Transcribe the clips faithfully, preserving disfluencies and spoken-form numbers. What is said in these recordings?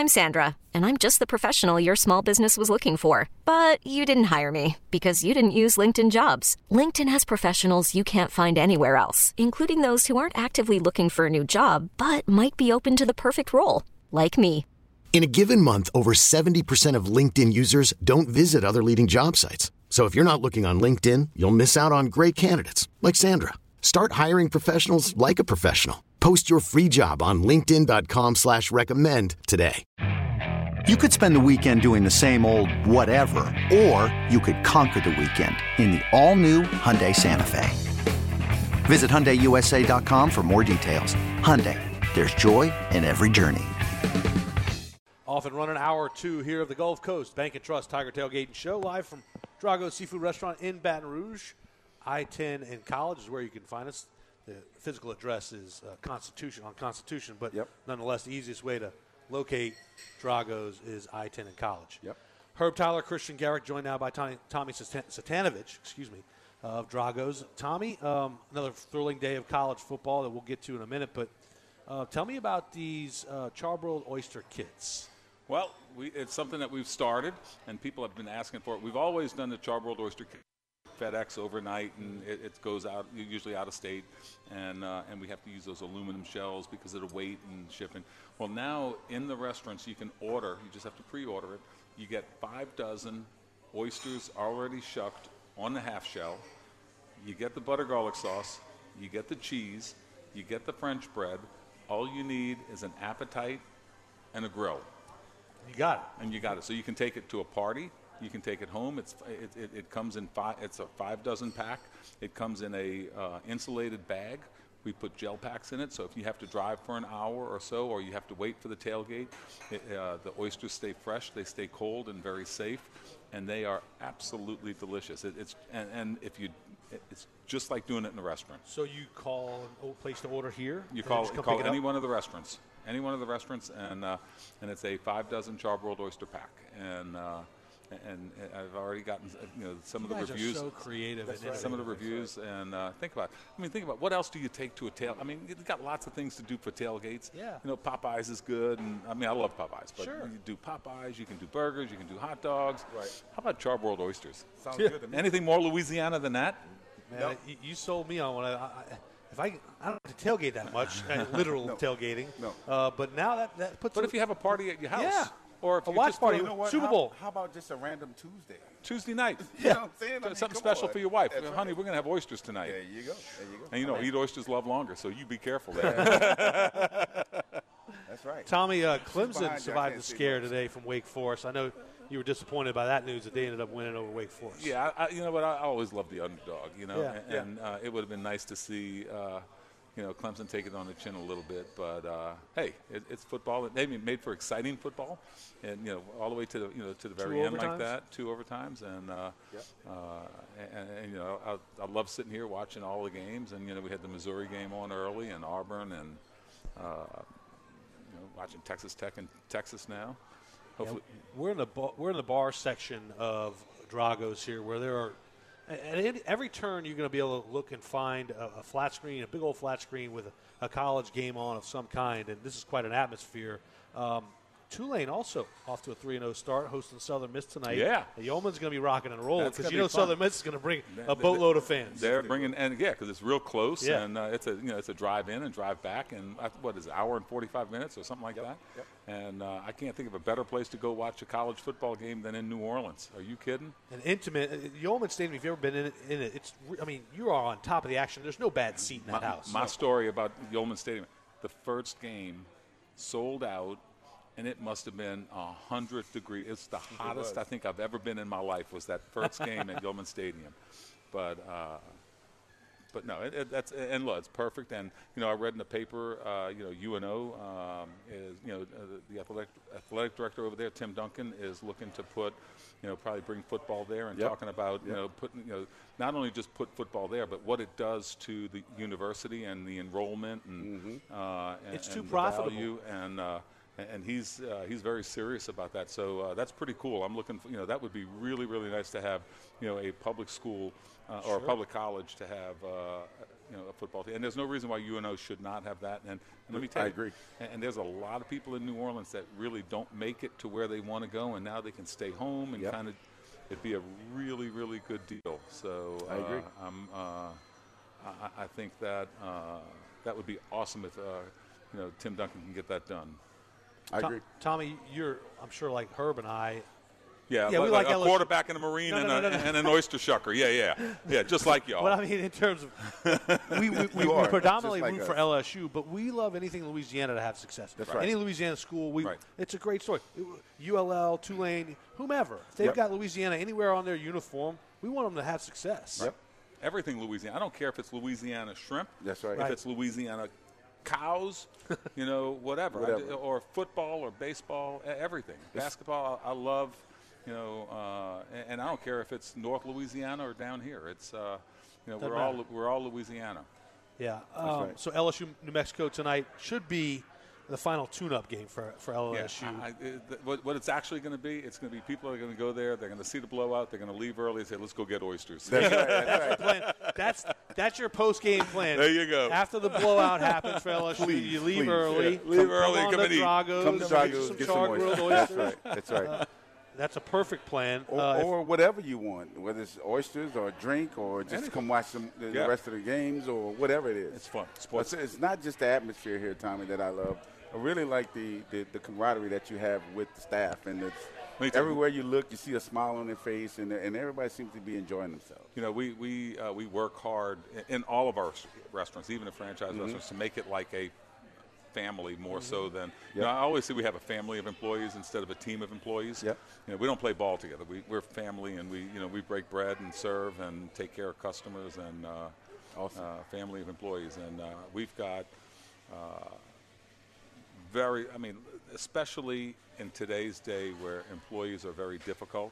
I'm Sandra, and I'm just the professional your small business was looking for. But you didn't hire me because you didn't use LinkedIn Jobs. LinkedIn has professionals you can't find anywhere else, including those who aren't actively looking for a new job, but might be open to the perfect role, like me. In a given month, over seventy percent of LinkedIn users don't visit other leading job sites. So if you're not looking on LinkedIn, you'll miss out on great candidates like Sandra. Start hiring professionals like a professional. Post your free job on linkedin dot com slash recommend today. You could spend the weekend doing the same old whatever, or you could conquer the weekend in the all-new Hyundai Santa Fe. Visit Hyundai U S A dot com for more details. Hyundai, there's joy in every journey. Off and running hour two here of the Gulf Coast Bank and Trust Tiger Tailgating Show, live from Drago's Seafood Restaurant in Baton Rouge. I ten and College is where you can find us. The physical address is uh, Constitution on Constitution, but yep. nonetheless, the easiest way to locate Drago's is I ten and College. Yep. Herb Tyler, Christian Garrick, joined now by Tommy, Tommy Satanovich, excuse me, uh, of Drago's. Tommy, um, another thrilling day of college football that we'll get to in a minute, but uh, tell me about these uh, charbroiled oyster kits. Well, we, it's something that we've started, and people have been asking for it. We've always done the charbroiled oyster kit. FedEx overnight, and it, it goes out usually out of state, and uh, and we have to use those aluminum shells because of the weight and shipping. Well, now in the restaurants you can order. You just have to pre-order it. You get five dozen oysters already shucked on the half shell. You get the butter garlic sauce. You get the cheese. You get the French bread. All you need is an appetite and a grill. You got it. And you got it. So you can take it to a party. You can take it home. It's it, it, it comes in five. It's a five dozen pack. It comes in a uh, insulated bag. We put gel packs in it, so if you have to drive for an hour or so, or you have to wait for the tailgate, it, uh, the oysters stay fresh. They stay cold and very safe, and they are absolutely delicious. It, it's and, and if you, it, it's just like doing it in a restaurant. So you call a place to order here? You call you call any one of the restaurants, any one of the restaurants, and uh, and it's a five dozen charbroiled oyster pack, and. Uh, And I've already gotten, you know, some you of the guys reviews. Are so creative. And some of the reviews, right. and uh, think about. I mean, think about what else do you take to a tail? I mean, you've got lots of things to do for tailgates. Yeah. You know, Popeyes is good, and I mean, I love Popeyes, but sure. you do Popeyes, you can do burgers, you can do hot dogs. Right. How about charbroiled oysters? Sounds good to me. Anything more Louisiana than that? Man, nope. you, you sold me on one. I, I, if I, I don't have to tailgate that much, literal no. tailgating. No. Uh, but now that that puts. But a, if you have a party at your house. Yeah. Or if a you watch just party, you know what? Super how, Bowl. How about just a random Tuesday? Tuesday night. You know what I'm saying? I mean, Something come special on. for your wife. That's Honey, right. we're going to have oysters tonight. There you go. There you go. And you know, I mean, eat oysters love longer, so you be careful there. that's right. Tommy, uh, behind Clemson you, I survived can't the see scare much. today from Wake Forest. I know you were disappointed by that news that they ended up winning over Wake Forest. Yeah, I, I, you know what? I always love the underdog, you know, Yeah, and, yeah. and uh, it would have been nice to see, uh, you know, Clemson take it on the chin a little bit. But uh, hey, it, it's football. They made for exciting football, and you know, all the way to the you know to the very Two end overtimes? like that, two overtimes, and uh, Yep. uh, and, and you know, I, I love sitting here watching all the games, and you know, we had the Missouri game on early, and Auburn, and uh, you know, watching Texas Tech and Texas now. Hopefully, Yeah, we're in the bar, we're in the bar section of Drago's here, where there are at every turn you're going to be able to look and find a, a flat screen, a big old flat screen with a, a college game on of some kind, and this is quite an atmosphere. Um, Tulane also off to a three and oh start, hosting Southern Miss tonight. Yeah. Yeoman's going to be rocking and rolling That's because gonna you know be fun. Southern Miss is going to bring Th- a th- boatload of fans. They're bringing, and yeah, because it's real close, Yeah. and uh, it's a you know it's a drive in and drive back, and uh, what is it, hour and forty-five minutes or something like that. Yep. And uh, I can't think of a better place to go watch a college football game than in New Orleans. Are you kidding? An intimate uh, Yeoman Stadium. If you've ever been in it, in it, it's. re- I mean, you are on top of the action. There's no bad seat in that My, house. my story about Yeoman Stadium: the first game sold out, and it must have been a hundred degrees. It's the hottest I think I've ever been in my life. Was that first game at Yeoman Stadium? But. Uh, But no, it, it, that's and look, it's perfect. And you know, I read in the paper, uh, you know, U N O um, is, you know, uh, the athletic athletic director over there, Tim Duncan, is looking to put, you know, probably bring football there and Yep. talking about, you Yep. know, putting, you know, not only just put football there, but what it does to the university and the enrollment and, Mm-hmm. uh, and It's too and the profitable. value and. Uh, and- and he's uh, he's very serious about that, so uh, that's pretty cool. I'm looking for, you know, that would be really really nice to have, you know, a public school uh, or a Sure. public college to have uh, you know, a football team. And there's no reason why U N O should not have that. And, and let me tell I you, agree. And, and there's a lot of people in New Orleans that really don't make it to where they want to go, and now they can stay home and Yep. kind of it'd be a really, really good deal. So I agree. Uh, I'm, uh, I, I think that uh, that would be awesome if uh, you know Tim Duncan can get that done. I Tom- agree. Tommy, you're, I'm sure, like Herb and I. Yeah, Yeah, we like, like a L S U. quarterback in a Marine No, and, no, a, no, no, no. and an oyster shucker. Yeah, yeah, yeah, just like y'all. But I mean, in terms of, we, we, we, You we are, predominantly just like root for us. L S U, but we love anything Louisiana to have success. That's right. Any Louisiana school, we Right. it's a great story. U L L, Tulane, whomever. If they've Yep. got Louisiana anywhere on their uniform, we want them to have success. Yep. Everything Louisiana. I don't care if it's Louisiana shrimp. That's right. If Right. it's Louisiana cows, you know, whatever, Whatever. I- or football or baseball, e- everything. Basketball, I, I love, you know, uh, and, and I don't care if it's North Louisiana or down here. It's, uh, you know, Doesn't we're all matter. we're all Louisiana. Yeah. Um, right. So L S U, New Mexico tonight should be the final tune-up game for for L S U. Yeah, I, I, it, what, what it's actually going to be, it's going to be people are going to go there. They're going to see the blowout. They're going to leave early and say, "Let's go get oysters." That's right. That's right. plan. That's that's your post-game plan. There you go. After the blowout happens for L S U, Please, you leave please. early. Yeah, leave come, early, Come on come to and eat. Drago's, Come to get Drago's, some get some char-grilled oysters. That's oysters. right. That's right. That's a perfect plan. Or, Uh, if- or whatever you want, whether it's oysters or a drink or just Anything. come watch some, the, Yeah. the rest of the games or whatever it is. It's fun. It's, Sports. it's not just the atmosphere here, Tommy, that I love. I really like the, the, the camaraderie that you have with the staff. And it's, Me too. everywhere you look, you see a smile on their face, and, and everybody seems to be enjoying themselves. You know, we we uh, we work hard in, in all of our s- restaurants, even the franchise Mm-hmm. restaurants, to make it like a family more so than. You know, I always say we have a family of employees instead of a team of employees. Yep. You know, we don't play ball together. We we're family, and we you know we break bread and serve and take care of customers and uh, Awesome. uh, family of employees, and uh, we've got. Uh, very, I mean, especially in today's day where employees are very difficult,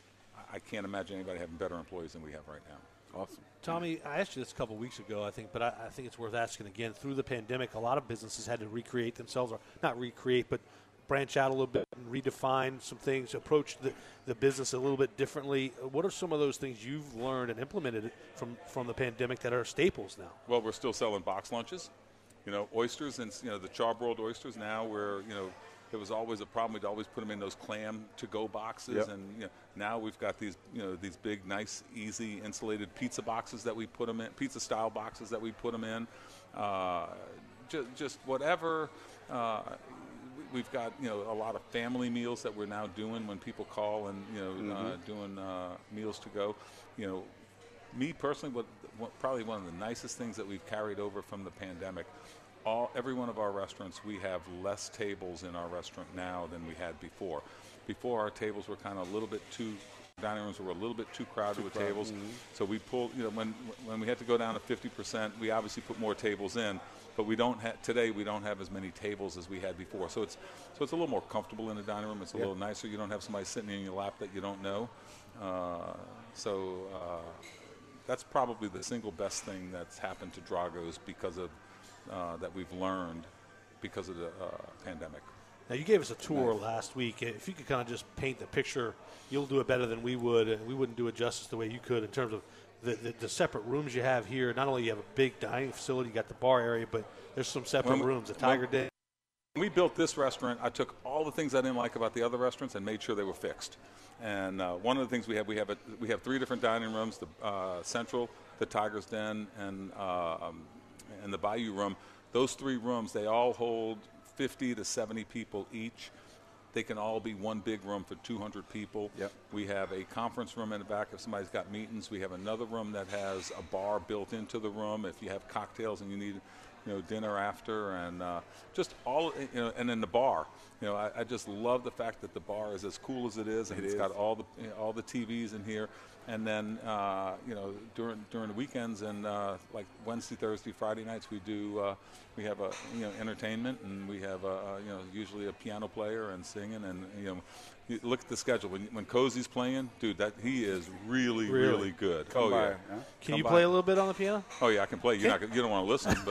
I- I can't imagine anybody having better employees than we have right now. Awesome. Tommy, I asked you this a couple of weeks ago, I think, but I, I think it's worth asking again. Through the pandemic, a lot of businesses had to recreate themselves, or not recreate, but branch out a little bit and redefine some things, approach the, the business a little bit differently. What are some of those things you've learned and implemented from, from the pandemic that are staples now? Well, we're still selling box lunches, you know, oysters and, you know, the charbroiled oysters now where, you know, there was always a problem. We'd always put them in those clam to-go boxes, Yep. and you know, now we've got these, you know, these big, nice, easy, insulated pizza boxes that we put them in, pizza-style boxes that we put them in. Uh, just, just whatever. Uh, we- we've got, you know, a lot of family meals that we're now doing when people call and, you know, uh, doing uh, meals to go. You know, me personally, what, what probably one of the nicest things that we've carried over from the pandemic. All, every one of our restaurants, we have less tables in our restaurant now than we had before. Before, our tables were kind of a little bit too, dining rooms were a little bit too crowded with tables. So we pulled, you know, when when we had to go down to fifty percent, we obviously put more tables in. But we don't have today. We don't have as many tables as we had before. So it's so it's a little more comfortable in the dining room. It's a Yeah. little nicer. You don't have somebody sitting in your lap that you don't know. Uh, so uh, that's probably the single best thing that's happened to Drago's because of. Uh, that we've learned because of the uh, pandemic. Now, you gave us a tour last week. If you could kind of just paint the picture, you'll do it better than we would, and we wouldn't do it justice the way you could in terms of the, the, the separate rooms you have here. Not only you have a big dining facility, you got the bar area, but there's some separate When we- rooms, the Tiger when- Den. When we built this restaurant, I took all the things I didn't like about the other restaurants and made sure they were fixed. And uh, one of the things we have, we have a, we have three different dining rooms: the uh, Central, the Tiger's Den, and uh, um, and the Bayou Room. Those three rooms, they all hold fifty to seventy people each. They can all be one big room for two hundred people. Yep. We have a conference room in the back if somebody's got meetings. We have another room that has a bar built into the room if you have cocktails and you need, you know, dinner after, and uh, just all, you know, and then the bar. You know, I, I just love the fact that the bar is as cool as it is, and It it's is. got all the you know, all the T Vs in here. And then, uh, you know, during during the weekends and uh, like Wednesday, Thursday, Friday nights, we do uh, we have a you know entertainment, and we have a, a you know usually a piano player and singing, and you know, you look at the schedule when when Cozy's playing, dude, that he is really really, Really? good. Come oh by, yeah, huh? Can Come you by. play a little bit on the piano? oh yeah, I can play. You're not gonna- you don't want to listen, but I,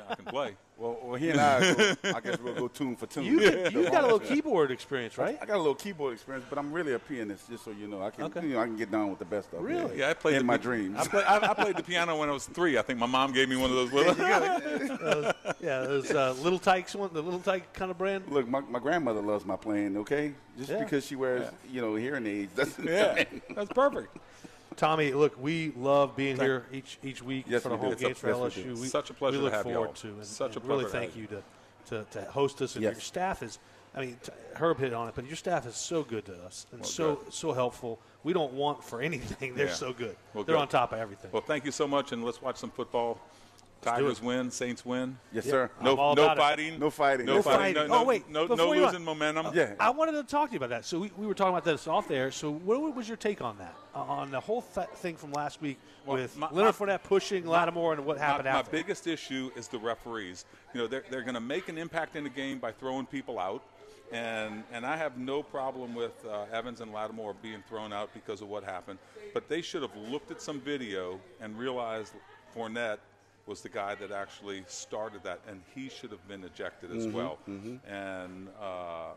I can play. Well, well, he and I, go, I guess we'll go tune for tune. You, you got a little keyboard experience, right? I got a little keyboard experience, but I'm really a pianist, just so you know. I can, Okay. you know, I can get down with the best of them. Really? Yeah, I played in the, my dreams. I, play, I, I played the piano when I was three. I think my mom gave me one of those. Little, uh, yeah, those uh, Little Tykes one, the Little Tyke kind of brand. Look, my, my grandmother loves my playing. Okay, just Yeah. because she wears, you know, hearing aids doesn't. yeah, that's perfect. Tommy, look, we love being here each each week Yes, for the we do. home It's a- games for yes, we L S U. do. We, Such a pleasure we look to have forward y'all. to, and, Such a and really pleasure to thank have you to, to, to host us. And Yes. your staff is, I mean, t- Herb hit on it, but your staff is so good to us and Well, so good. so helpful. We don't want for anything. They're Yeah. so good. Well, They're good. on top of everything. Well, thank you so much, and let's watch some football. do Tigers it. win, Saints win. Yes, Yep. sir. I'm No, all no about it. fighting. No fighting. No No fighting. fighting. No, no, Oh, wait, no, before no you losing run- momentum. Yeah. I wanted to talk to you about that. So we, we were talking about this off there. So what was your take on that, uh, on the whole th- thing from last week Well, with my- Leonard my- Fournette pushing Lattimore and what happened my, my after? biggest issue is the referees. You know, they're, they're going to make an impact in the game by throwing people out. And and I have no problem with uh, Evans and Lattimore being thrown out because of what happened. But they should have looked at some video and realized Fournette was the guy that actually started that, and he should have been ejected as well. And uh,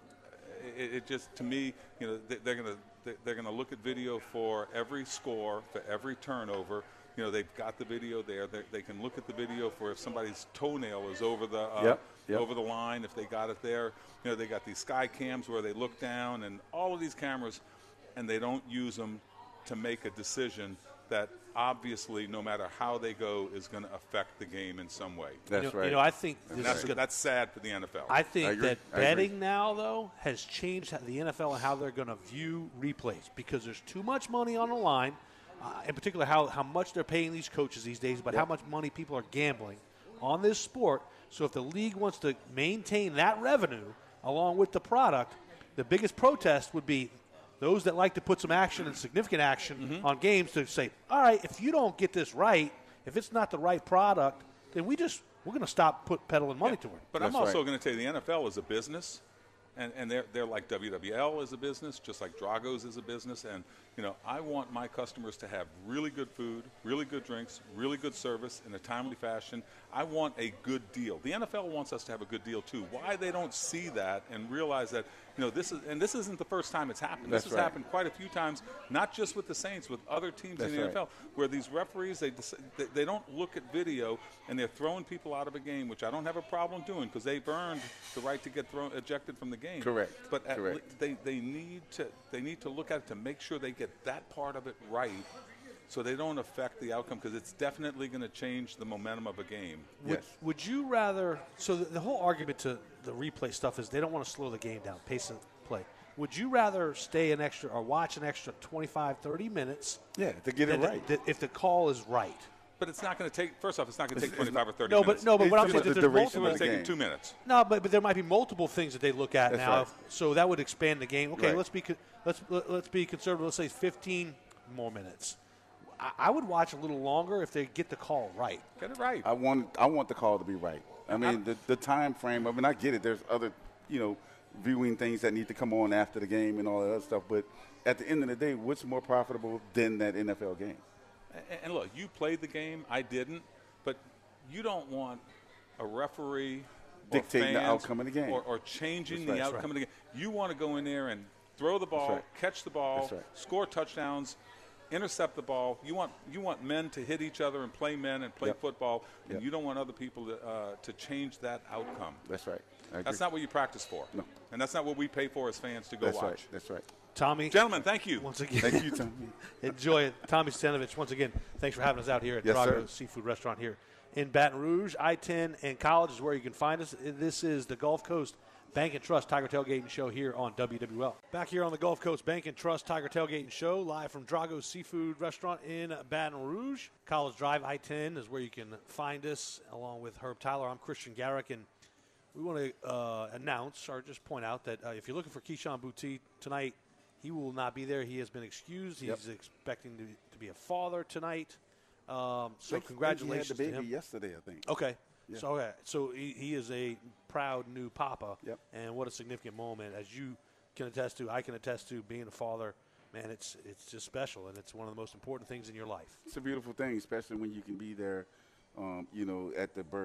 it, it just, to me, you know, they, they're going to they're going to look at video for every score, for every turnover. You know, they've got the video there. They, they can look at the video for if somebody's toenail is over the uh, Yep, yep. over the line. If they got it there, you know, they got these sky cams where they look down, and all of these cameras, and they don't use them to make a decision that obviously, no matter how they go, is going to affect the game in some way. That's you know, right. You know, I think And this that's, is gonna, that's sad for the N F L. I think I agree. that I agree. betting now, though, has changed the N F L and how they're going to view replays because there's too much money on the line, uh, in particular how, how much they're paying these coaches these days, but how much money people are gambling on this sport. So if the league wants to maintain that revenue along with the product, the biggest protest would be those that like to put some action and significant action Mm-hmm. on games to say, all right, if you don't get this right, if it's not the right product, then we just we're going to stop put peddling money to it. But That's I'm also right. going to tell you the N F L is a business, and, and they're, they're like W W L is a business, just like Drago's is a business. And, you know, I want my customers to have really good food, really good drinks, really good service in a timely fashion. I want a good deal. The N F L wants us to have a good deal, too. Why they don't see that and realize that, you know, this is, and this isn't the first time it's happened. That's this has right. happened quite a few times, not just with the Saints, with other teams That's in the right. N F L, where these referees, they, dec- they they don't look at video and they're throwing people out of a game, which I don't have a problem doing because they've earned the right to get thrown ejected from the game. Correct. But at Correct. le- they they need to they need to look at it to make sure they get that part of it right, so they don't affect the outcome because it's definitely going to change the momentum of a game. Would, Yes. would you rather? So the, the whole argument to the replay stuff is they don't want to slow the game down, pace of play. Would you rather stay an extra or watch an extra twenty-five, thirty minutes? Yeah, to get it than the- right. the- if the call is right. But it's not going to take. First off, it's not going to take It's- it's twenty-five or thirty No, minutes. but no, but what I'm It's saying just is the there's duration It's multiple. going of to the take game. two minutes. No, but, but there might be multiple things that they look at That's now. right. So that would expand the game. Okay, Right. let's be co- let's let- let's be conservative. Let's say fifteen more minutes. I, I would watch a little longer if they get the call right. Get it right. I want I want the call to be right. I mean, the, the time frame. I mean, I get it. There's other, you know, viewing things that need to come on after the game and all that other stuff. But at the end of the day, what's more profitable than that N F L game? And, and look, you played the game. I didn't. But you don't want a referee or Dictating the fans outcome of the game. or, or changing That's the right. outcome of the game. You want to go in there and throw the ball, right. catch the ball, That's right. score touchdowns, intercept the ball. You want you want men to hit each other and play men and play Yep. football, and Yep. you don't want other people to uh, to change that outcome. That's right. I agree. That's not what you practice for, No. and that's not what we pay for as fans to go That's watch. right. That's right. Tommy, Gentlemen, thank you. once again, Thank you, Tommy. enjoy it. Tommy Stanovich, once again, thanks for having us out here at Yes, Drago's sir. Seafood Restaurant here in Baton Rouge. I ten and College is where you can find us. This is the Gulf Coast Bank and Trust Tiger Tailgating Show here on W W L. Back here on the Gulf Coast Bank and Trust Tiger Tailgating Show, live from Drago's Seafood Restaurant in Baton Rouge. College Drive I ten is where you can find us, along with Herb Tyler. I'm Christian Garrick, and we want to uh, announce or just point out that uh, if you're looking for Keyshawn Boutte tonight, he will not be there. He has been excused. He's Yep. expecting to, to be a father tonight. Um, so I think congratulations he had the to baby him. yesterday, I think. Okay. Yeah. So okay. So he, he is a proud new papa. Yep. And what a significant moment, as you can attest to, I can attest to, being a father. Man, it's it's just special, and it's one of the most important things in your life. It's a beautiful thing, especially when you can be there, um, you know, at the birth,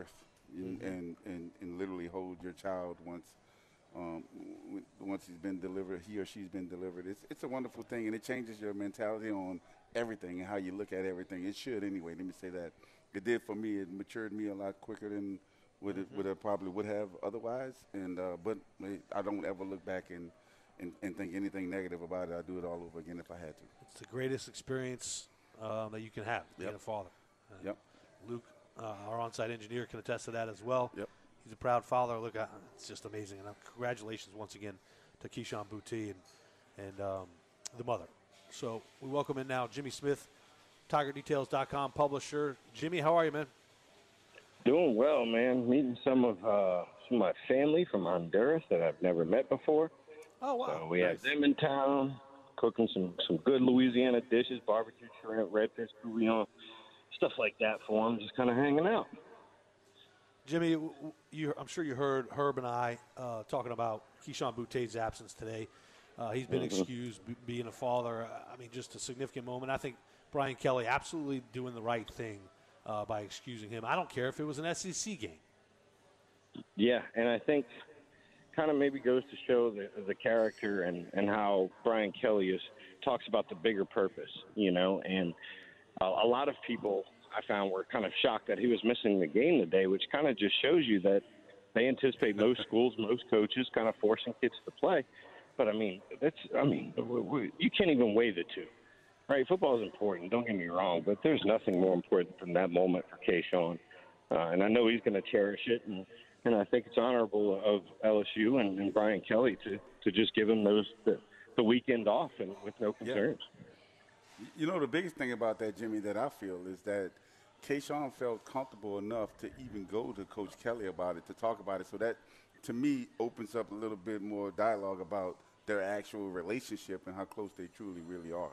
and, Mm-hmm. and, and, and literally hold your child once um, w- once he's been delivered, he or she's been delivered. It's it's a wonderful thing, and it changes your mentality on everything and how you look at everything. It should anyway. Let me say that. It did for me. It matured me a lot quicker than would it would it probably would have otherwise. And uh, but I don't ever look back and, and and think anything negative about it. I'd do it all over again if I had to. It's the greatest experience um, that you can have, being Yep. a father. Uh, Yep. Luke, uh, our on-site engineer, can attest to that as well. Yep. He's a proud father. Look, uh, it's just amazing. And uh, congratulations once again to Keyshawn Boutte and, and um, the mother. So we welcome in now Jimmy Smith, Tiger Details dot com publisher. Jimmy, how are you, man? Doing well, man. Meeting some of uh, some of my family from Honduras that I've never met before. Oh, wow. So we Nice. have them in town, cooking some, some good Louisiana dishes, barbecue shrimp, redfish bouillon, stuff like that for them, just kind of hanging out. Jimmy, w- w- you, I'm sure you heard Herb and I uh, talking about Keyshawn Boutte's absence today. Uh, he's been Mhm. excused b- being a father. I mean, just a significant moment. I think Brian Kelly absolutely doing the right thing uh, by excusing him. I don't care if it was an S E C game. Yeah, and I think kind of maybe goes to show the the character and, and how Brian Kelly is talks about the bigger purpose, you know, and a, a lot of people I found were kind of shocked that he was missing the game today, which kind of just shows you that they anticipate most schools, most coaches kind of forcing kids to play. But, I mean, that's I mean, we, we, you can't even weigh the two, right? Football is important, don't get me wrong, but there's nothing more important than that moment for Keyshawn. Uh, and I know he's going to cherish it, and, and I think it's honorable of L S U and, and Brian Kelly to, to just give him those the, the weekend off and with no concerns. You know, the biggest thing about that, Jimmy, that I feel is that Keyshawn felt comfortable enough to even go to Coach Kelly about it, to talk about it. So that, to me, opens up a little bit more dialogue about their actual relationship and how close they truly really are.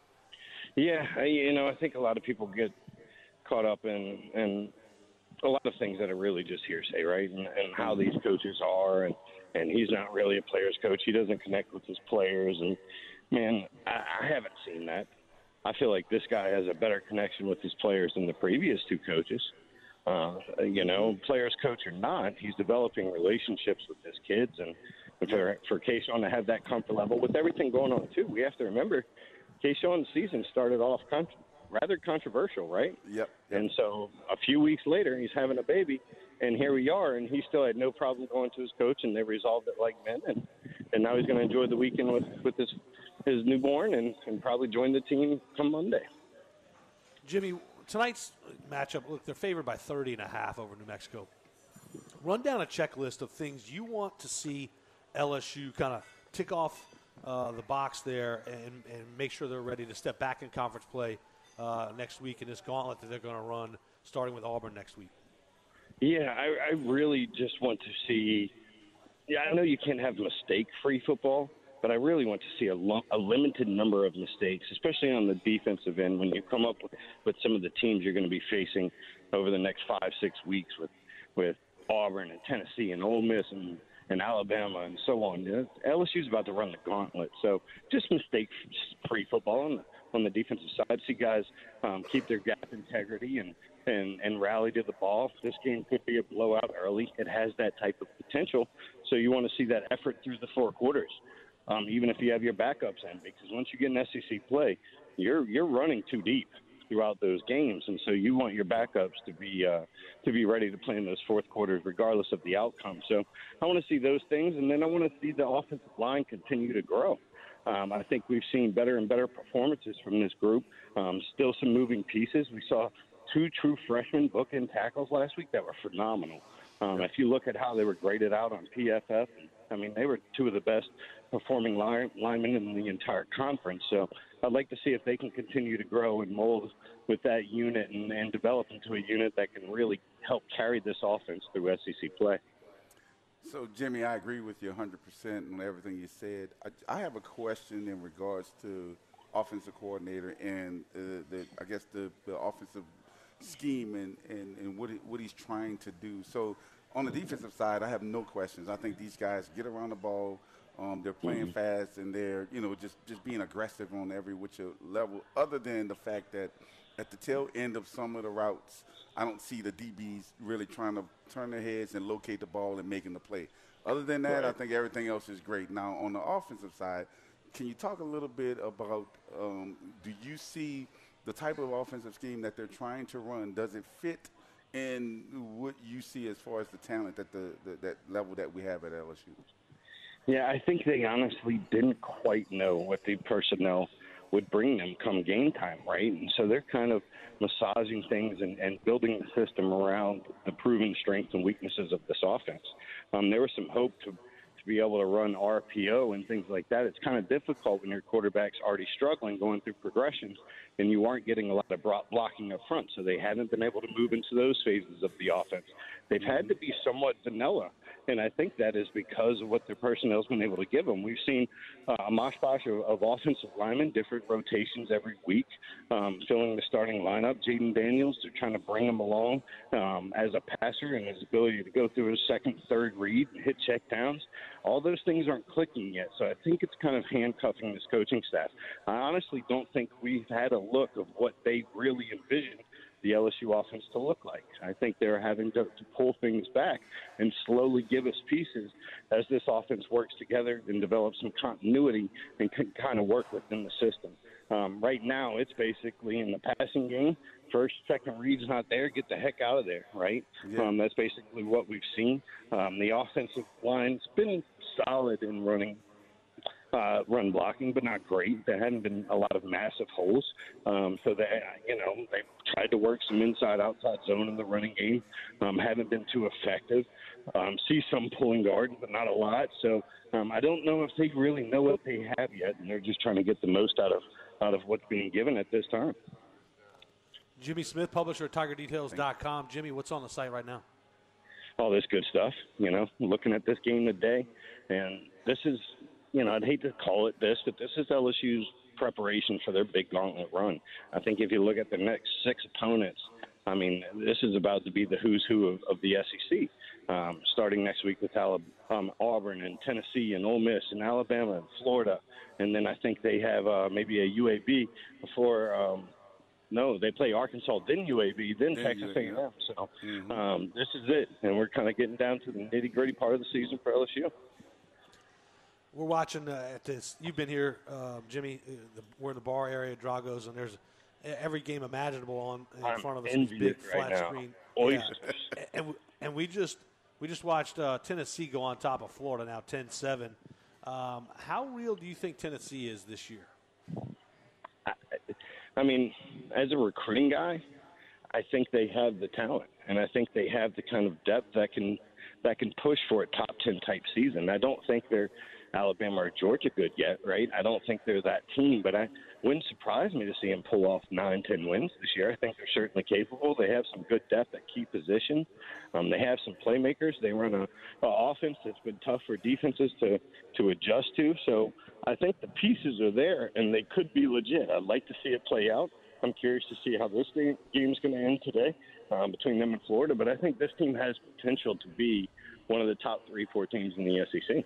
Yeah, I, you know, I think a lot of people get caught up in, in a lot of things that are really just hearsay, right? And, and how these coaches are, and, and he's not really a player's coach. He doesn't connect with his players. And, man, I, I haven't seen that. I feel like this guy has a better connection with his players than the previous two coaches. Uh, you know, players coach or not, he's developing relationships with his kids. And for, for Keyshawn to have that comfort level with everything going on, too, we have to remember Keyshawn's season started off con- rather controversial, right? Yep, yep. And so a few weeks later, he's having a baby, and here we are, and he still had no problem going to his coach, and they resolved it like men. And, and now he's going to enjoy the weekend with, with his his newborn and, and probably join the team come Monday. Jimmy, tonight's matchup, look, they're favored by thirty and a half over New Mexico. Run down a checklist of things you want to see L S U kind of tick off uh, the box there and, and make sure they're ready to step back in conference play uh, next week in this gauntlet that they're going to run starting with Auburn next week. Yeah, I, I really just want to see – yeah, I know you can't have mistake-free football, but I really want to see a, lo- a limited number of mistakes, especially on the defensive end when you come up with, with some of the teams you're going to be facing over the next five, six weeks with, with Auburn and Tennessee and Ole Miss and, and Alabama and so on. You know, L S U's about to run the gauntlet. So just mistake-free football on the, on the defensive side. See guys um, keep their gap integrity and, and, and rally to the ball. This game could be a blowout early. It has that type of potential. So you want to see that effort through the four quarters. Um, even if you have your backups in, because once you get an S E C play, you're you're running too deep throughout those games, and so you want your backups to be uh, to be ready to play in those fourth quarters, regardless of the outcome. So I want to see those things, and then I want to see the offensive line continue to grow. Um, I think we've seen better and better performances from this group. Um, still some moving pieces. We saw two true freshmen bookend tackles last week that were phenomenal. Um, if you look at how they were graded out on P F F, I mean, they were two of the best performing line, linemen in the entire conference. So I'd like to see if they can continue to grow and mold with that unit and, and develop into a unit that can really help carry this offense through S E C play. So, Jimmy, I agree with you one hundred percent on everything you said. I, I have a question in regards to offensive coordinator and uh, the, I guess, the, the offensive scheme and, and, and what, he, what he's trying to do. So, on the defensive side, I have no questions. I think these guys get around the ball Um, they're playing Mm-hmm. fast, and they're, you know, just, just being aggressive on every which level, other than the fact that at the tail end of some of the routes, I don't see the D Bs really trying to turn their heads and locate the ball and making the play. Other than that, Right. I think everything else is great. Now, on the offensive side, can you talk a little bit about um, do you see the type of offensive scheme that they're trying to run? Does it fit in what you see as far as the talent at the, the that level that we have at L S U? Yeah, I think they honestly didn't quite know what the personnel would bring them come game time, right? And so they're kind of massaging things and, and building the system around the proven strengths and weaknesses of this offense. Um, there was some hope to to be able to run R P O and things like that. It's kind of difficult when your quarterback's already struggling going through progressions and you aren't getting a lot of blocking up front. So they haven't been able to move into those phases of the offense. They've had to be somewhat vanilla, and I think that is because of what their personnel's been able to give them. We've seen uh, a mosh-posh of, of offensive linemen, different rotations every week, um, filling the starting lineup. Jaden Daniels, they're trying to bring him along um, as a passer and his ability to go through his second, third read and hit check downs. All those things aren't clicking yet, so I think it's kind of handcuffing this coaching staff. I honestly don't think we've had a look of what they really envisioned the L S U offense to look like. I think they're having to, to pull things back and slowly give us pieces as this offense works together and develop some continuity and can kind of work within the system. Um, right now, it's basically in the passing game. First, second read's not there, get the heck out of there, right? Yeah. Um, that's basically what we've seen. Um, the offensive line's been solid in running Uh, run blocking, but not great. There hadn't been a lot of massive holes. Um, so they, you know, they tried to work some inside-outside zone in the running game. Um, haven't been too effective. Um, see some pulling guard, but not a lot. So um, I don't know if they really know what they have yet, and they're just trying to get the most out of out of what's being given at this time. Jimmy Smith, publisher at Tiger Details dot com. Jimmy, what's on the site right now? All this good stuff, you know, looking at this game today, and this is, you know, I'd hate to call it this, but this is L S U's preparation for their big gauntlet run. I think if you look at the next six opponents, I mean, this is about to be the who's who of, of the S E C, um, starting next week with Alabama, um, Auburn and Tennessee and Ole Miss and Alabama and Florida. And then I think they have uh, maybe a U A B before um, – no, they play Arkansas, then U A B, then, then Texas A and M. So mm-hmm. um, this is it, and we're kind of getting down to the nitty-gritty part of the season for L S U. We're watching uh, at this. You've been here, uh, Jimmy. Uh, the, we're in the bar area, Drago's, and there's every game imaginable on in I'm front of us. This big right flat now. screen. Oysters. Yeah. And we, and we just we just watched uh, Tennessee go on top of Florida now, ten seven. Um, how real do you think Tennessee is this year? I, I mean, as a recruiting guy, I think they have the talent, and I think they have the kind of depth that can that can push for a top ten type season. I don't think they're Alabama or Georgia good yet, right? I don't think they're that team, but I wouldn't surprise me to see them pull off nine, ten wins this year. I think they're certainly capable. They have some good depth at key positions. Um, they have some playmakers. They run a, a offense that's been tough for defenses to, to adjust to. So I think the pieces are there, and they could be legit. I'd like to see it play out. I'm curious to see how this game is going to end today um, between them and Florida, but I think this team has potential to be one of the top three, four teams in the S E C.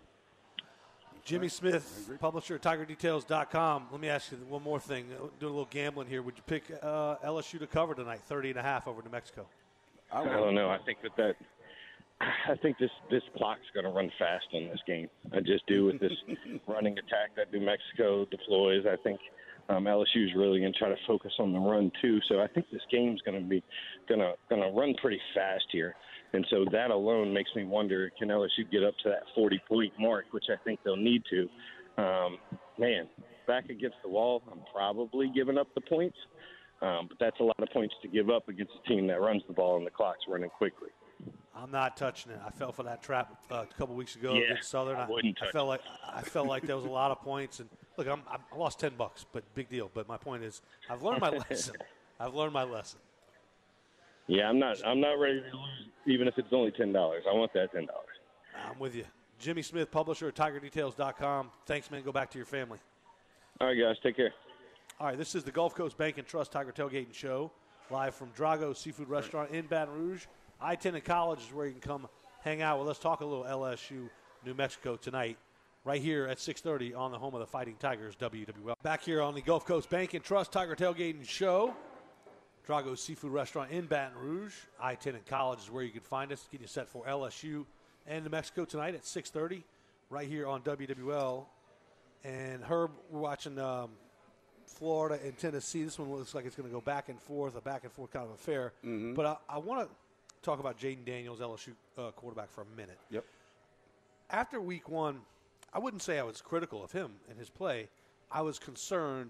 Jimmy Smith, publisher at Tiger Details dot com. Let me ask you one more thing. Do a little gambling here. Would you pick uh, L S U to cover tonight, thirty and a half over New Mexico? I don't know. I think that that I think this this clock's going to run fast in this game. I just do with this running attack that New Mexico deploys. I think um, L S U is really going to try to focus on the run too. So I think this game's going to be going to going to run pretty fast here. And so that alone makes me wonder, can L S U get up to that forty-point mark, which I think they'll need to. Um, man, back against the wall, I'm probably giving up the points. Um, but that's a lot of points to give up against a team that runs the ball and the clock's running quickly. I'm not touching it. I fell for that trap uh, a couple weeks ago yeah, against Southern. I, wouldn't I, touch I felt like I felt like there was a lot of points. And look, I'm, I lost ten bucks, but big deal. But my point is, I've learned my lesson. I've learned my lesson. Yeah, I'm not. I'm not ready to lose, even if it's only ten dollars. I want that ten dollars. I'm with you, Jimmy Smith, publisher at Tiger Details dot com. Thanks, man. Go back to your family. All right, guys. Take care. All right, this is the Gulf Coast Bank and Trust Tiger Tailgating Show, live from Drago's Seafood Restaurant in Baton Rouge. I ten College is where you can come hang out with us, talk a little L S U, New Mexico tonight. right here at six thirty on the home of the Fighting Tigers, W W L. Back here on the Gulf Coast Bank and Trust Tiger Tailgating Show. Drago's Seafood Restaurant in Baton Rouge. I ten and College is where you can find us. Get you set for L S U and New Mexico tonight at six thirty right here on W W L. And Herb, we're watching um, Florida and Tennessee. This one looks like it's going to go back and forth, a back and forth kind of affair. Mm-hmm. But I, I want to talk about Jaden Daniels, L S U uh, quarterback, for a minute. Yep. After week one, I wouldn't say I was critical of him and his play. I was concerned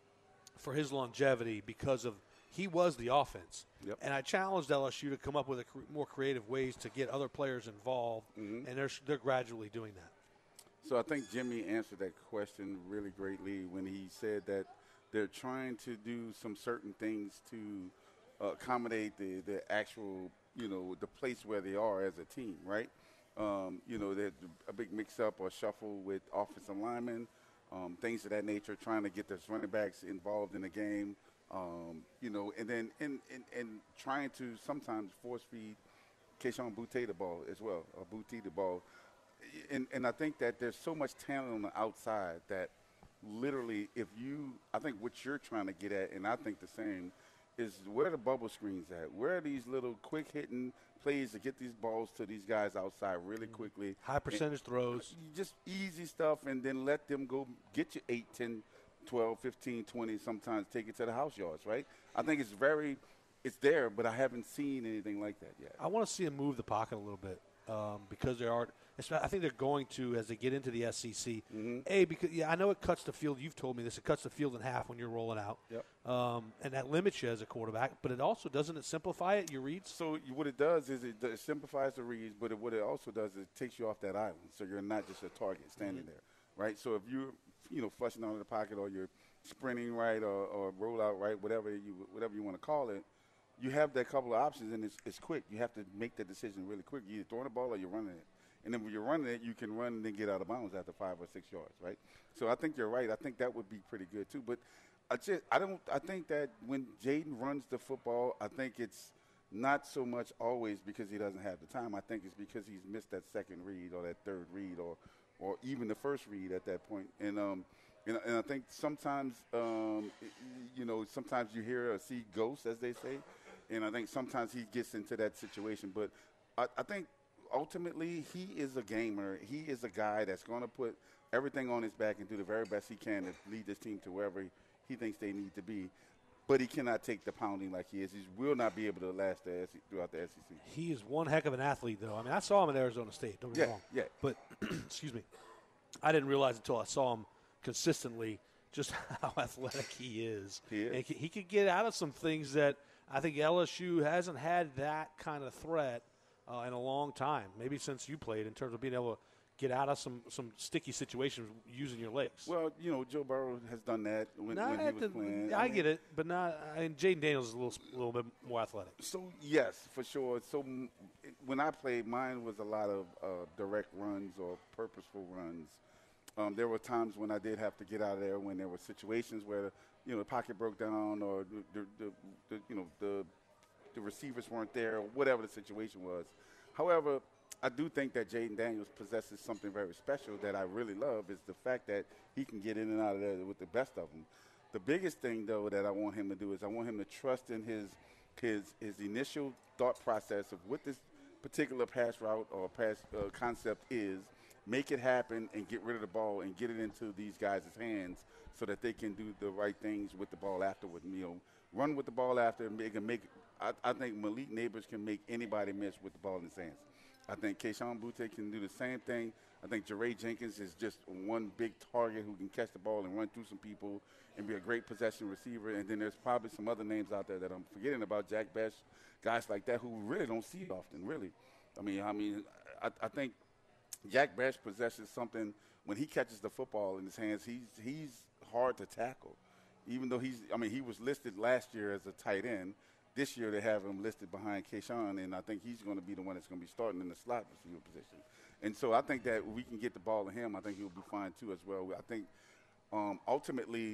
for his longevity because of he was the offense. Yep. And I challenged L S U to come up with a cr- more creative ways to get other players involved, Mm-hmm. and they're, they're gradually doing that. So I think Jimmy answered that question really greatly when he said that they're trying to do some certain things to uh, accommodate the, the actual, you know, the place where they are as a team, right? Um, you know, there's a big mix-up or shuffle with offensive linemen, um, things of that nature, trying to get those running backs involved in the game, um, you know, and then and, and, and trying to sometimes force-feed Keyshawn Boutte the ball as well, or Boutte the ball. And, and I think that there's so much talent on the outside that literally if you – I think what you're trying to get at, and I think the same, is where are the bubble screens at? Where are these little quick-hitting plays to get these balls to these guys outside really quickly? High percentage and throws. Just easy stuff, and then let them go get you eight, ten, twelve, fifteen, twenty, sometimes take it to the house yards, right? I think it's very – it's there, but I haven't seen anything like that yet. I want to see him move the pocket a little bit um, because there are – I think they're going to as they get into the S E C. Mm-hmm. A, because yeah, I know it cuts the field. You've told me this. It cuts the field in half when you're rolling out. Yep. Um, and that limits you as a quarterback. But it also doesn't it simplify it, your reads? So you- what it does is it, it simplifies the reads, but it, what it also does is it takes you off that island, so you're not just a target standing Mm-hmm. there, right? So if you're, you know, flushing out of the pocket or you're sprinting right or, or roll out right, whatever you whatever you want to call it, you have that couple of options, and it's, it's quick. You have to make that decision really quick. You're either throwing the ball or you're running it. And then when you're running it, you can run and then get out of bounds after five or six yards, right? So I think you're right. I think that would be pretty good too. But I just I don't I think that when Jaden runs the football, I think it's not so much always because he doesn't have the time. I think it's because he's missed that second read or that third read or or even the first read at that point. And um and, and I think sometimes um you know sometimes you hear or see ghosts, as they say, and I think sometimes he gets into that situation. But I, I think. Ultimately, he is a gamer. He is a guy that's going to put everything on his back and do the very best he can to lead this team to wherever he thinks they need to be. But he cannot take the pounding like he is. He will not be able to last the, throughout the S E C. He is one heck of an athlete, though. I mean, I saw him at Arizona State. Don't get yeah, me wrong. Yeah. But, excuse me, I didn't realize until I saw him consistently just how athletic he is. He is. And he could get out of some things that I think L S U hasn't had that kind of threat Uh, in a long time, maybe since you played, in terms of being able to get out of some, some sticky situations using your legs. Well, you know, Joe Burrow has done that when, not when he was the, playing. I, I mean, get it, but not. I mean, Jaden Daniels is a little, little bit more athletic. So, yes, for sure. So, m- when I played, mine was a lot of uh, direct runs or purposeful runs. Um, there were times when I did have to get out of there when there were situations where, you know, the pocket broke down or, the, the, the, the you know, the the receivers weren't there, or whatever the situation was. However, I do think that Jaden Daniels possesses something very special that I really love is the fact that he can get in and out of there with the best of them. The biggest thing, though, that I want him to do is I want him to trust in his his his initial thought process of what this particular pass route or pass uh, concept is, make it happen and get rid of the ball and get it into these guys' hands so that they can do the right things with the ball afterward. You know, run with the ball after and make, make I, I think Malik Neighbors can make anybody miss with the ball in his hands. I think Keyshawn Boutte can do the same thing. I think Jeray Jenkins is just one big target who can catch the ball and run through some people and be a great possession receiver. And then there's probably some other names out there that I'm forgetting about, Jack Bech, guys like that who really don't see it often, really. I mean, I mean, I, I think Jack Bech possesses something when he catches the football in his hands. He's he's hard to tackle, even though he's. I mean, he was listed last year as a tight end. This year they have him listed behind Keyshawn, and I think he's going to be the one that's going to be starting in the slot receiver position. And so I think that we can get the ball to him. I think he'll be fine too as well. I think um, ultimately,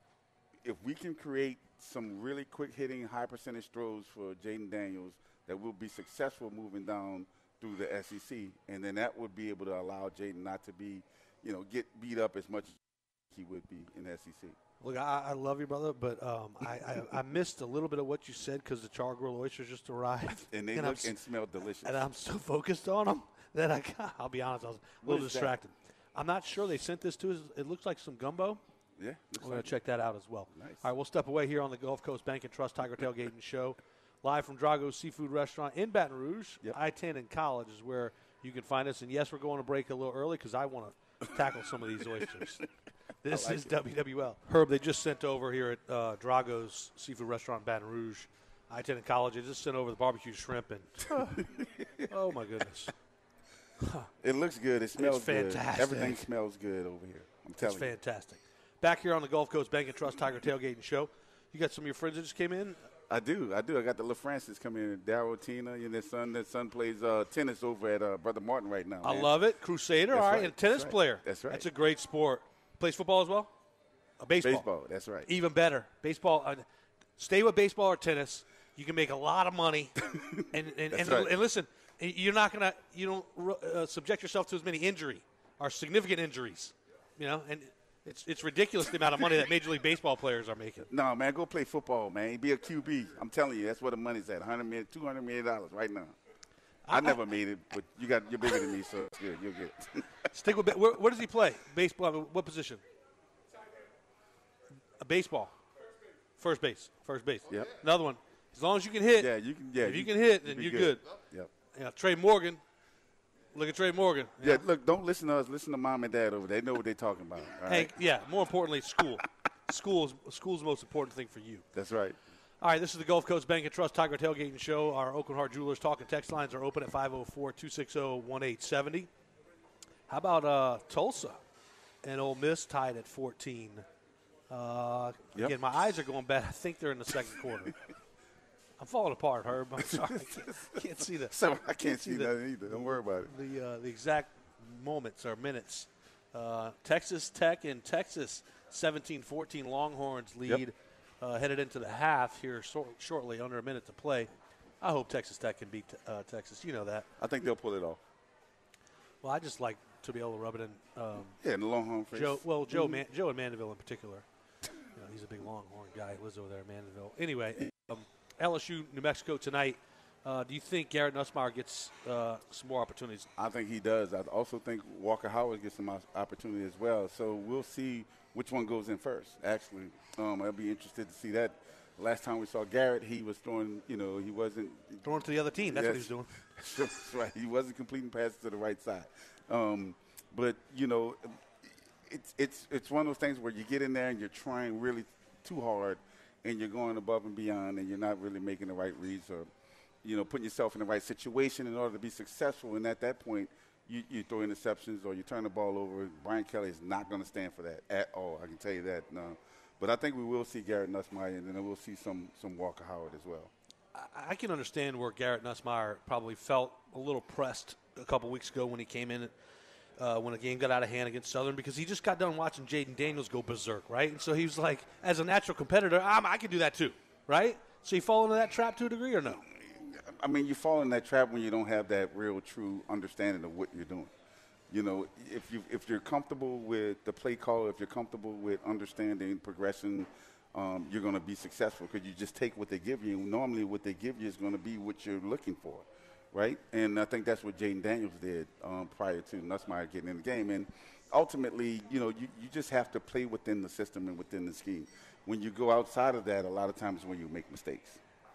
if we can create some really quick-hitting, high-percentage throws for Jaden Daniels, that will be successful moving down through the S E C, and then that would be able to allow Jaden not to be, you know, get beat up as much as he would be in the S E C. Look, I, I love you, brother, but um, I, I, I missed a little bit of what you said because the char grilled oysters just arrived. And they and look I'm, and smell delicious. And I'm so focused on them that I got, I'll be honest, I was a What little is that? distracted. I'm not sure they sent this to us. It looks like some gumbo. Yeah. We're going to check that out as well. Nice. All right, we'll step away here on the Gulf Coast Bank and Trust Tiger Tailgating Show. Live from Drago's Seafood Restaurant in Baton Rouge. Yep. I ten in College is where you can find us. And, yes, we're going to break a little early because I want to tackle some of these oysters. This like is it. W W L. Herb, they just sent over here at uh, Drago's Seafood Restaurant in Baton Rouge. I ten in College. They just sent over the barbecue shrimp. and Oh, my goodness. It looks good. It smells good. fantastic. Everything smells good over here. I'm It's telling you. fantastic. Back here on the Gulf Coast Bank and Trust Tiger Tailgating Show. You got some of your friends that just came in? I do. I do. I got the LaFrancis coming in. Daryl, Tina, and their son. Their son plays uh, tennis over at uh, Brother Martin right now. I man. love it. Crusader, That's all right. right. And a tennis That's right. player. That's right. That's a great sport. Plays football as well? A baseball. Baseball. That's right. Even better. Baseball. Uh, stay with baseball or tennis. You can make a lot of money. and and, That's and, right. and listen, you're not going to, you don't uh, subject yourself to as many injury or significant injuries. You know, and it's it's ridiculous the amount of money that Major League Baseball players are making. No, man, go play football, man. Be a Q B. I'm telling you, that's where the money's at. one hundred million, two hundred million dollars right now. I, I never made it, but you got you're bigger than me, so it's good. You'll get it. Stick with where, where does he play? Baseball. What position? A baseball. First base. First base. Yep. Another one. As long as you can hit. Yeah, you can. Yeah, if you, you can hit, then be you're good. good. Yep. Yeah, Trey Morgan. Look at Trey Morgan. Yeah, look, don't listen to us. Listen to mom and dad over there. They know what they're talking about. All Hey, right? yeah, more importantly, school. School is school's the most important thing for you. That's right. All right, this is the Gulf Coast Bank and Trust Tiger Tailgating Show. Our Oakland Heart Jewelers talk and text lines are open at five oh four, two six oh, one eight seven oh. How about uh, Tulsa and Ole Miss tied at fourteen? Uh, Yep. Again, my eyes are going bad. I think they're in the second quarter. I'm falling apart, Herb. I'm sorry. I can't see the So I can't see the, nothing either. Don't worry about it. the, uh, the exact moments or minutes. Uh, Texas Tech and Texas seventeen fourteen Longhorns lead Yep. uh, headed into the half here so- shortly, under a minute to play. I hope Texas Tech can beat uh, Texas. You know that. I think they'll pull it off. Well, I just like to be able to rub it in. Um, Yeah, in the Longhorn face. Joe, well, Joe, Mhm. Man, Joe in Mandeville in particular. You know, he's a big Longhorn guy. He lives over there in Mandeville. Anyway, um, L S U, New Mexico tonight. Uh, do you think Garrett Nussmeier gets uh, some more opportunities? I think he does. I also think Walker Howard gets some opportunity as well. So we'll see which one goes in first, actually. Um, I'll be interested to see that. Last time we saw Garrett, he was throwing, you know, he wasn't. Throwing to the other team. That's what he was Yes. doing. That's right. He wasn't completing passes to the right side. Um, but, you know, it's, it's, it's one of those things where you get in there and you're trying really too hard and you're going above and beyond and you're not really making the right reads or, you know, putting yourself in the right situation in order to be successful. And at that point, you, you throw interceptions or you turn the ball over. Brian Kelly is not going to stand for that at all. I can tell you that. No. But I think we will see Garrett Nussmeier, and then we'll see some, some Walker Howard as well. I, I can understand where Garrett Nussmeier probably felt a little pressed a couple weeks ago when he came in uh, when the game got out of hand against Southern because he just got done watching Jaden Daniels go berserk, right? And so he was like, as a natural competitor, I'm, I can do that too, right? So you fall into that trap to a degree or no? I mean, you fall in that trap when you don't have that real, true understanding of what you're doing. You know, if you if you're comfortable with the play call, if you're comfortable with understanding progression, um, you're going to be successful because you just take what they give you. Normally, what they give you is going to be what you're looking for, right? And I think that's what Jaden Daniels did um, prior to Nussmeier getting in the game. And ultimately, you know, you, you just have to play within the system and within the scheme. When you go outside of that, a lot of times is when you make mistakes.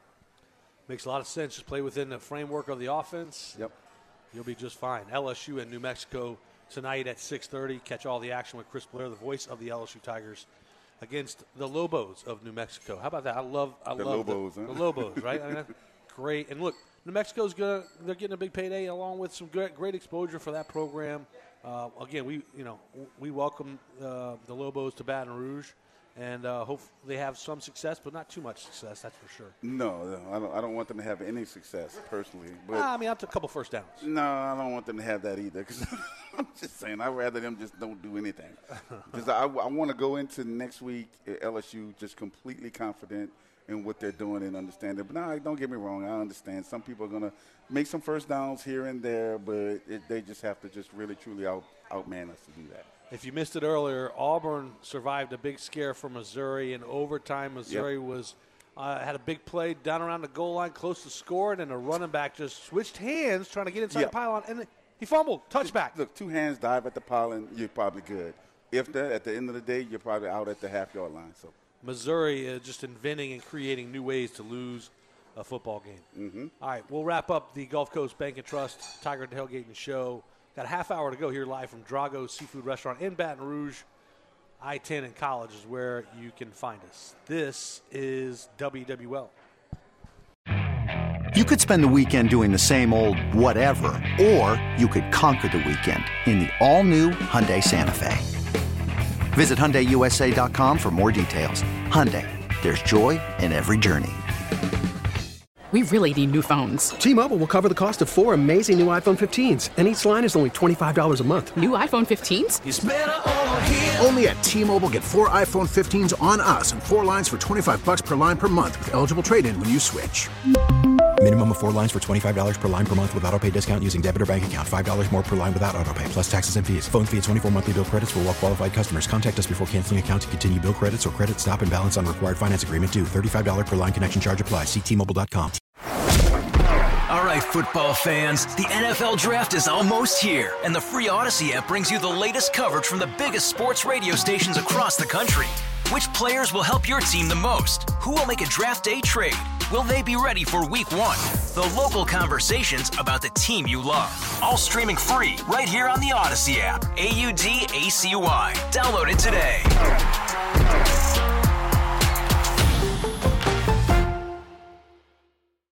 Makes a lot of sense. Just play within the framework of the offense. Yep. You'll be just fine. L S U and New Mexico tonight at six thirty. Catch all the action with Chris Blair, the voice of the L S U Tigers, against the Lobos of New Mexico. How about that? I love, I The love Lobos, the, huh? the Lobos, right? I mean, that's great. And look, New Mexico's gonna they're getting a big payday along with some great, great exposure for that program. Uh, again, we you know we welcome uh, the Lobos to Baton Rouge. And uh, hope they have some success, but not too much success, that's for sure. No, no I, don't, I don't want them to have any success personally. But Ah, I mean, I took a couple first downs. no, I don't want them to have that either. Cause I'm just saying, I'd rather them just don't do anything. Because I, I want to go into next week at L S U just completely confident in what they're doing and understand it. But no, don't get me wrong. I understand. Some people are going to make some first downs here and there, but it, they just have to just really, truly out, outman us to do that. If you missed it earlier, Auburn survived a big scare from Missouri. In overtime, Missouri yep. was uh, had a big play down around the goal line, close to scoring, and a running back just switched hands trying to get inside yep. the pylon, and he fumbled. Touchback. Look, two hands dive at the pylon, you're probably good. If that, at the end of the day, you're probably out at the half-yard line. So Missouri is just inventing and creating new ways to lose a football game. Mm-hmm. All right, we'll wrap up the Gulf Coast Bank and Trust Tiger Tailgating Show. Got a half hour to go here live from Drago's Seafood Restaurant in Baton Rouge. I ten and College is where you can find us. This is W W L. You could spend the weekend doing the same old whatever, or you could conquer the weekend in the all-new Hyundai Santa Fe. Visit Hyundai U S A dot com for more details. Hyundai, there's joy in every journey. We really need new phones. T-Mobile will cover the cost of four amazing new iPhone fifteens, and each line is only twenty-five dollars a month. New iPhone fifteens? It's better over here. Only at T-Mobile, get four iPhone fifteens on us and four lines for twenty-five dollars per line per month with eligible trade-in when you switch. Minimum of four lines for twenty-five dollars per line per month with autopay discount using debit or bank account. five dollars more per line without autopay, plus taxes and fees. Phone fee at twenty-four monthly bill credits for well-qualified customers. Contact us before canceling account to continue bill credits or credit stop and balance on required finance agreement due. thirty-five dollars per line connection charge applies. See T Mobile dot com. All right, football fans, the N F L Draft is almost here, and the free Odyssey app brings you the latest coverage from the biggest sports radio stations across the country. Which players will help your team the most? Who will make a draft day trade? Will they be ready for week one? The local conversations about the team you love. All streaming free right here on the Odyssey app. A U D A C Y. Download it today.